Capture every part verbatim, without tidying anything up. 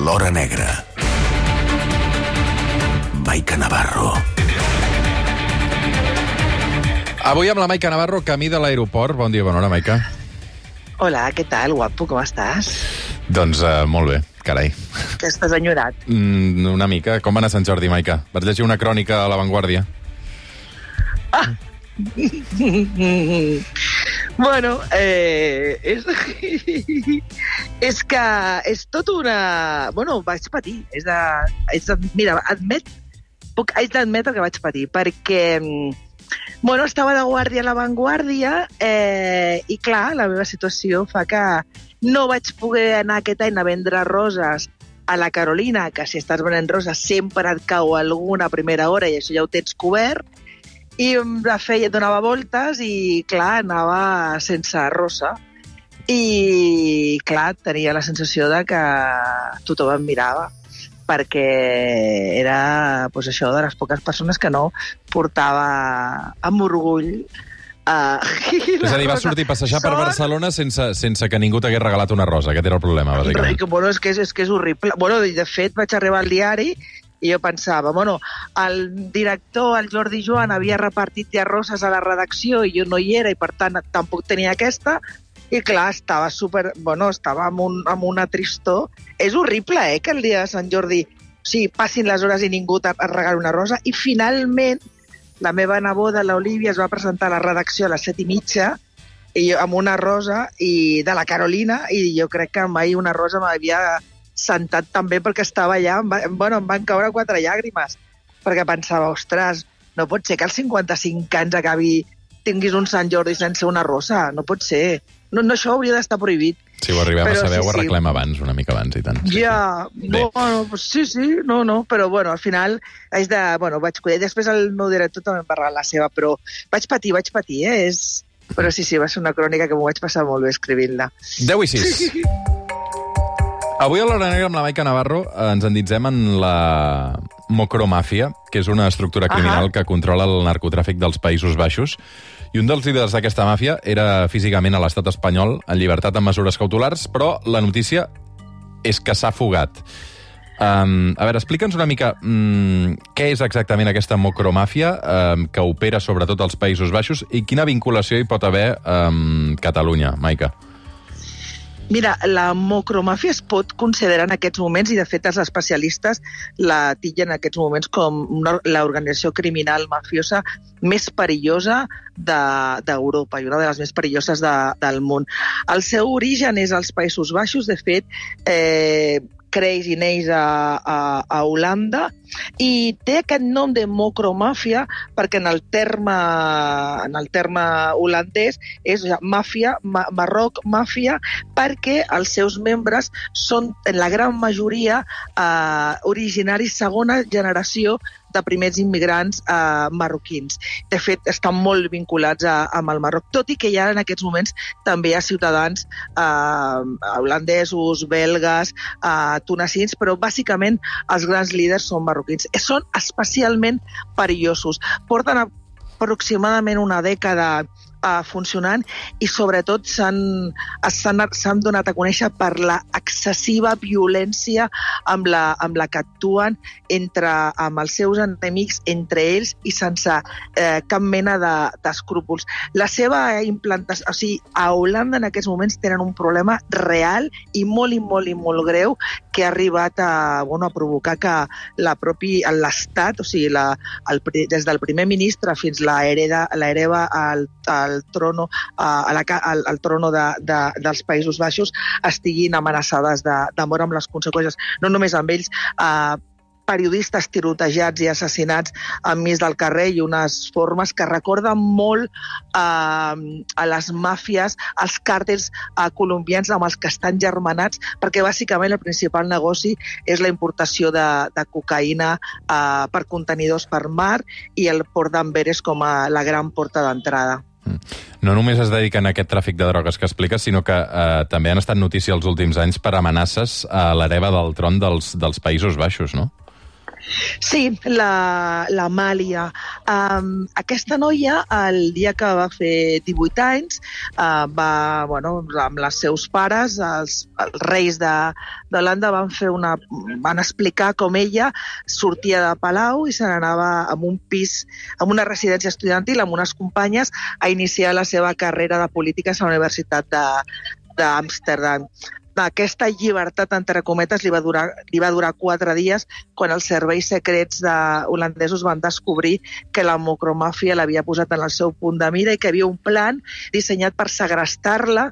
l'hora negra. Maica Navarro. Avui amb la Maica Navarro, camí de l'aeroport. Bon dia, bona hora, Maica. Hola, què tal, guapo, com estàs? Doncs uh, molt bé, carai. Que estàs enyorat? Mm, una mica. Com va anar Sant Jordi, Maica? Vas llegir una crònica a La Vanguardia? Ah! Bueno, eh, és, és que és tot una... Bueno, vaig patir. És de, és de, mira, admet, puc, haig d'admetre que vaig patir, perquè bueno, estava de guàrdia a La Vanguardia eh, i, clar, la meva situació fa que no vaig poder anar aquest any a vendre roses a la Carolina, que si estàs venent roses sempre et cau alguna a primera hora i això ja ho tens cobert. I la feia, donava voltes i, clar, anava sense rosa. I, clar, tenia la sensació de que tothom em mirava, perquè era, doncs, això, de les poques persones que no portava amb orgull. Uh, és a dir, vas sortir a passejar per Barcelona sense, sense que ningú t'hagués regalat una rosa. Aquest era el problema, bàsicament. Bueno, és que és, és, que és horrible. Bueno, de fet, vaig arribar al diari i jo pensava, bueno, el director, el Jordi Joan, havia repartit ja roses a la redacció i jo no hi era i, per tant, tampoc tenia aquesta. I, clar, estava super... Bueno, estava amb, un, amb una tristor. És horrible, eh, que el dia de Sant Jordi o sigui, passin les hores i ningú et regali una rosa. I, finalment, la meva neboda, l'Olivia, es va presentar a la redacció a les set i mitja i jo, amb una rosa i de la Carolina, i jo crec que mai una rosa m'havia sentat també perquè estava allà, em, va, bueno, em van caure quatre llàgrimes, perquè pensava, ostres, no pot ser que als cinquanta-cinc anys acabi, tinguis un Sant Jordi sense una rosa, no pot ser. No, no, això hauria d'estar prohibit. Si ho arribem però, a saber, sí, ho arreglem sí. abans, una mica abans i tant. Sí, ja, sí. Bueno, pues sí, sí, no, no, però bueno, al final haig de, bueno, vaig cuidar. Després el meu director també em va regalar la seva, però vaig patir, vaig patir, eh? És... Però sí, sí, va ser una crònica que m'ho vaig passar molt bé escrivint-la. deu i sis. Avui a l'Hora Negra amb la Maica Navarro ens endinsem en la mocromàfia, que és una estructura criminal uh-huh. que controla el narcotràfic dels Països Baixos. I un dels líders d'aquesta màfia era físicament a l'estat espanyol, en llibertat amb mesures cautelars, però la notícia és que s'ha fugat. Um, a veure, explica'ns una mica um, què és exactament aquesta mocromàfia um, que opera sobretot als Països Baixos i quina vinculació hi pot haver amb um, Catalunya, Maica. Mira, la mocromàfia es pot considerar en aquests moments, i de fet els especialistes la titllen en aquests moments com una, l'organització criminal mafiosa més perillosa d'Europa de, i una de les més perilloses de, del món. El seu origen és als Països Baixos, de fet, eh, creix i neix a, a, a Holanda i té aquest nom de mocromàfia perquè en el terme, en el terme holandès és màfia, ma, Marroc, màfia, perquè els seus membres són en la gran majoria eh, originaris segona generació de primers immigrants eh, marroquins. De fet, estan molt vinculats a, amb el Marroc, tot i que ja en aquests moments també hi ha ciutadans eh, holandesos, belgues, eh, tunecins, però bàsicament els grans líders són marroquins. Són especialment perillosos. Porten aproximadament una dècada Uh, funcionant i sobretot s'han donat a conèixer per la excessiva violència amb la, amb la que actuen entre, amb els seus enemics, entre ells i sense eh, cap mena d'escrúpols. La seva implantació, o sigui, a Holanda en aquests moments tenen un problema real i molt i molt i molt greu que ha arribat a, bueno, a provocar que la propi, l'Estat, o sigui, la, el, des del primer ministre fins la hereda, la hereva al, al al trono, a la, al, al trono de, de, dels Països Baixos estiguin amenaçades de, de mort amb les conseqüències. No només amb ells, eh, periodistes tirotejats i assassinats enmig del carrer i unes formes que recorden molt eh, a les màfies, als càrtels eh, colombians amb els que estan germanats, perquè bàsicament el principal negoci és la importació de, de cocaïna eh, per contenidors per mar i el port d'Amberes com a la gran porta d'entrada. No només es dediquen a aquest tràfic de drogues que expliques, sinó que eh, també han estat notícia els últims anys per amenaces a l'hereva del tron dels, dels Països Baixos, no? Sí, la, la Màlia. Um, aquesta noia, el dia que va fer divuit anys, uh, va, bueno, amb els seus pares, els, els reis d'Holanda, van fer una, van explicar com ella sortia de Palau i se n'anava a un pis, a una residència estudiantil amb unes companyes a iniciar la seva carrera de polítiques a la Universitat d'Amsterdam. Aquesta llibertat, entre cometes, li va durar, li va durar quatre dies quan els serveis secrets de holandesos van descobrir que la mocromàfia l'havia posat en el seu punt de mira i que havia un plan dissenyat per segrestar-la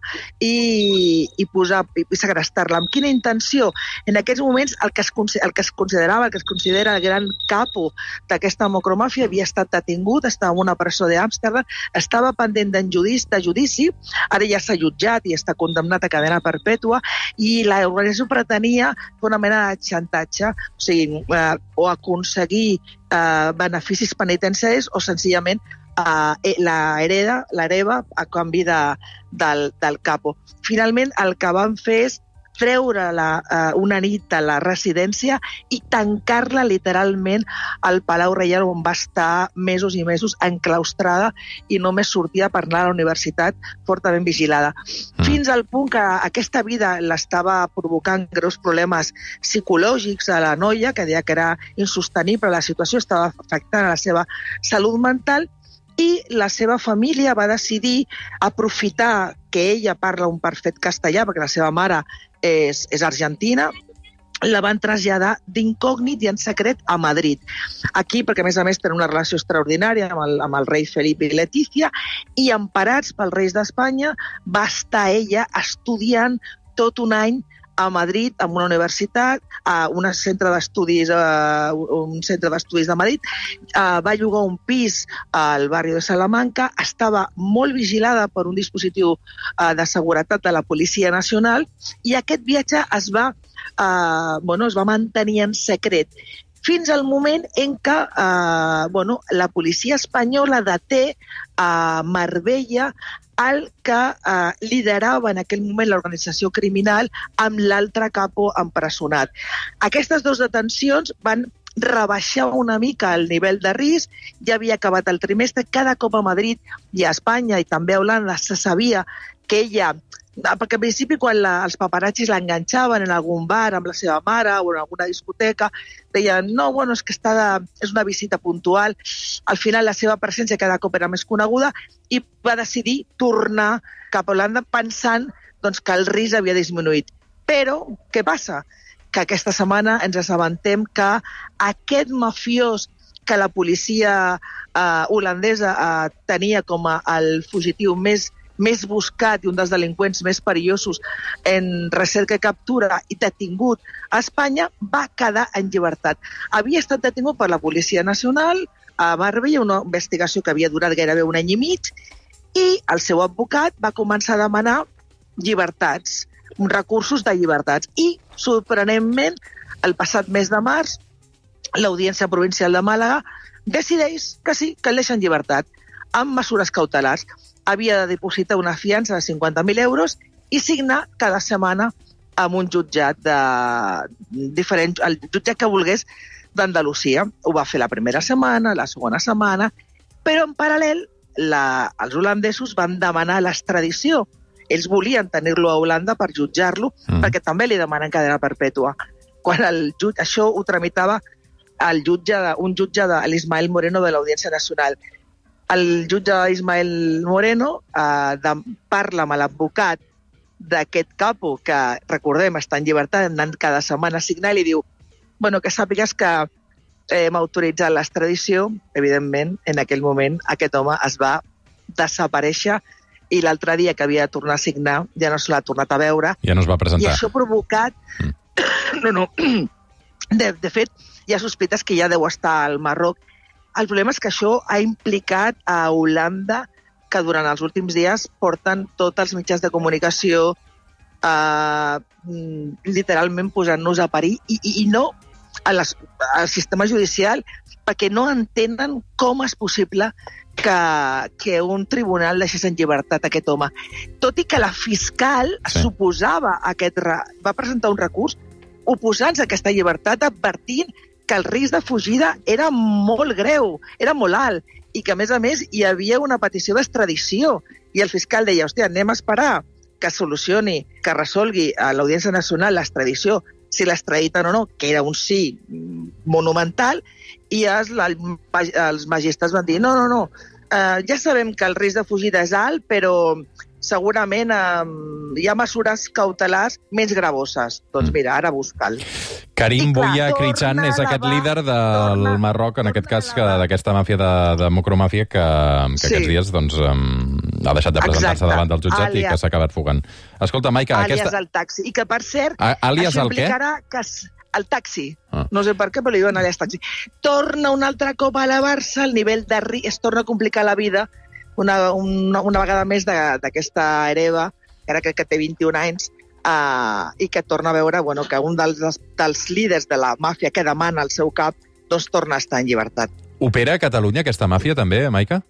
i, i, posar, i segrestar-la. Amb quina intenció? En aquests moments el que es, el que es considerava, el que es considera el gran capo d'aquesta mocromàfia havia estat detingut, estava en una presó d'Amsterdam, estava pendent de judici, ara ja s'ha jutjat i està condemnat a cadena perpètua, i l'organització pretenia una mena de xantatge, o sigui, eh, o aconseguir eh, beneficis penitenciaris o senzillament eh, la hereda, l'hereva a canvi de, del, del capo. Finalment, el que van fer és treure la, uh, una nit de la residència i tancar-la literalment al Palau Reial, on va estar mesos i mesos enclaustrada i només sortia per anar a la universitat fortament vigilada. Mm. Fins al punt que aquesta vida l'estava provocant greus problemes psicològics a la noia, que deia que era insostenible, la situació estava afectant a la seva salut mental, i la seva família va decidir aprofitar que ella parla un perfect castellà, perquè la seva mare és, és argentina, la van traslladar d'incògnit i en secret a Madrid. Aquí, perquè a més a més tenen una relació extraordinària amb el, amb el rei Felip i Letícia, i emparats pels reis d'Espanya va estar ella estudiant tot un any a Madrid, en una universitat, a un centre d'estudis, uh, un centre d'estudis de Madrid, uh, va llogar un pis al barri de Salamanca, estava molt vigilada per un dispositiu uh, de seguretat de la Policia Nacional, i aquest viatge es va, uh, bueno, es va mantenir en secret fins al moment en què uh, bueno, la policia espanyola deté a Marbella el que eh, liderava en aquell moment l'organització criminal amb l'altre capo empresonat. Aquestes dues detencions van rebaixar una mica el nivell de risc, ja havia acabat el trimestre, cada cop a Madrid i a Espanya i també a Holanda se sabia que ella, perquè al principi quan la, els paparazzis l'enganxaven en algun bar amb la seva mare o en alguna discoteca, deien, no, bueno, és que està de, és una visita puntual. Al final la seva presència cada cop era més coneguda i va decidir tornar cap a Holanda pensant doncs, que el risc havia disminuït. Però, què passa? Que aquesta setmana ens assabentem que aquest mafiós que la policia eh, holandesa eh, tenia com a el fugitiu més més buscat i un dels delinqüents més perillosos en recerca i captura i detingut a Espanya, va quedar en llibertat. Havia estat detingut per la Policia Nacional a Marbella, una investigació que havia durat gairebé un any i mig, i el seu advocat va començar a demanar llibertats, recursos de llibertats. I, sorprenentment, el passat mes de març, l'Audiència Provincial de Màlaga decideix que sí, que el deixa en llibertat, amb mesures cautelars. Havia de dipositar una fiança de cinquanta mil euros i signar cada setmana amb un jutjat de diferent, el jutjat que volgués d'Andalusia. Ho va fer la primera setmana, la segona setmana, però en paral·lel la, els holandesos van demanar l'extradició. Ells volien tenir-lo a Holanda per jutjar-lo, mm. perquè també li demanen cadena perpètua. Quan el jutge, això ho tramitava el jutge de, un jutge de l'Ismael Moreno de l'Audiència Nacional. El jutge Ismael Moreno eh, de, parla amb l'advocat d'aquest capo, que, recordem, està en llibertat, anant cada setmana a signar, i li diu, bueno, que sàpigues que eh, hem autoritzat l'extradició. Evidentment, en aquell moment, aquest home es va desaparèixer i l'altre dia que havia de tornar a signar ja no se l'ha tornat a veure. Ja no es va presentar. I això ha provocat... Mm. no, no. De, de fet, hi ha sospites que ja deu estar al Marroc. El problema és que això ha implicat a Holanda, que durant els últims dies porten tots els mitjans de comunicació eh, literalment posant-nos a parir i, i, i no a les, al sistema judicial, perquè no entenen com és possible que, que un tribunal deixés en llibertat aquest home. Tot i que la fiscal sí. suposava aquest, va presentar un recurs oposant-se a aquesta llibertat, advertint que el risc de fugida era molt greu, era molt alt, i que, a més a més, hi havia una petició d'extradició. I el fiscal deia, hòstia, anem a esperar que solucioni, que resolgui a l'Audiència Nacional l'extradició, si l'extraditen o no, que era un sí monumental, i els, els magistrats van dir, no, no, no, eh, ja sabem que el risc de fugida és alt, però segurament eh, hi ha mesures cautelars més gravoses. Doncs mira, ara busca'l. Karim Bouya Krichan és aquest líder del torna, Marroc, en aquest cas, d'aquesta màfia de, de Mocromàfia, que, que sí. aquests dies doncs, um, ha deixat de presentar-se davant del jutjat alias, i que s'ha acabat fugant. Escolta, Maica... Alias aquesta... el taxi. I que, per cert, A, alias això el implicarà què? que el taxi. Ah. No sé per què, però li diuen alias taxi. Torna un altre cop a elevar-se, el nivell de risc, es torna a complicar la vida una, una, una vegada més d'aquesta hereva, que ara crec que té vint-i-un anys, uh, i que torna a veure bueno, que un dels, dels líders de la màfia que demana el seu cap doncs torna a estar en llibertat. Opera a Catalunya aquesta màfia també, Maica?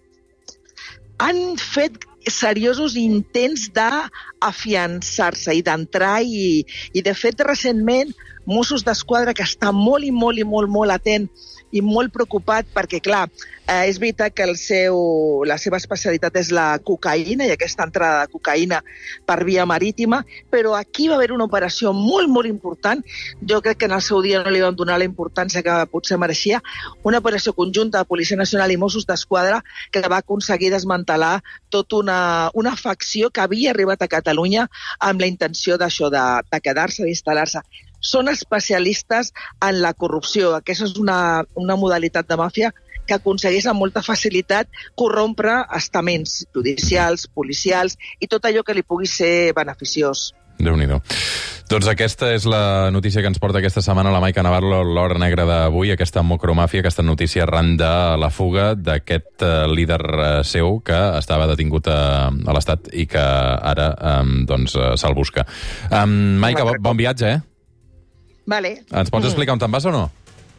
Han fet seriosos intents d'afiançar-se i d'entrar i, i de fet recentment Mossos d'Esquadra, que està molt i molt i molt molt atent i molt preocupat perquè, clar, eh, és veritat que el seu, la seva especialitat és la cocaïna i aquesta entrada de cocaïna per via marítima, però aquí va haver una operació molt, molt important. Jo crec que en el seu dia no li van donar la importància que potser mereixia. Una operació conjunta de Policia Nacional i Mossos d'Esquadra que va aconseguir desmantelar tota una, una facció que havia arribat a Catalunya amb la intenció d'això, de, de quedar-se, d'instal·lar-se. Són especialistes en la corrupció. Aquesta és una, una modalitat de màfia que aconsegueix amb molta facilitat corrompre estaments judicials, policials i tot allò que li pugui ser beneficiós. Déu-n'hi-do. Doncs aquesta és la notícia que ens porta aquesta setmana la Maica Navarro, l'hora negra d'avui, aquesta mocromàfia, aquesta notícia arran de la fuga d'aquest uh, líder uh, seu que estava detingut a, a l'Estat i que ara um, doncs, uh, se'l busca. Um, Maica, bon, bon viatge, eh? Vale. Ens pots explicar on te'n vas o no?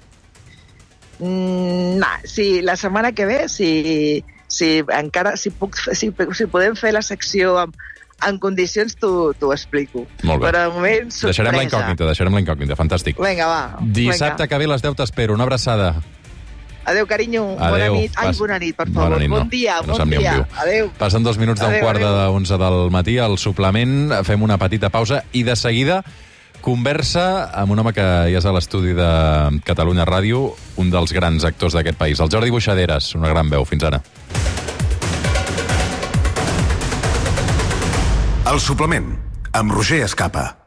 Mm, no, sí, la setmana que ve, si, si encara, si, puc, si, si podem fer la secció amb, en condicions, t'ho explico. Molt bé. Però de moment, sorpresa. Deixarem la incògnita, deixarem la incògnita, fantàstic. Vinga, va. Dissabte venga. Que ve a les deu t'espero, una abraçada. Adéu, carinyo. Adéu. Bona nit. Ai, bona nit, per favor. Nit, bon no. dia, no bon dia. Adéu. Passen dos minuts d'un quart de onze del matí, al suplement, fem una petita pausa i de seguida conversa amb un home que ja és a l'estudi de Catalunya Ràdio, un dels grans actors d'aquest país, el Jordi Buixaderes, una gran veu. Fins ara. El suplement, amb Roger Escapa.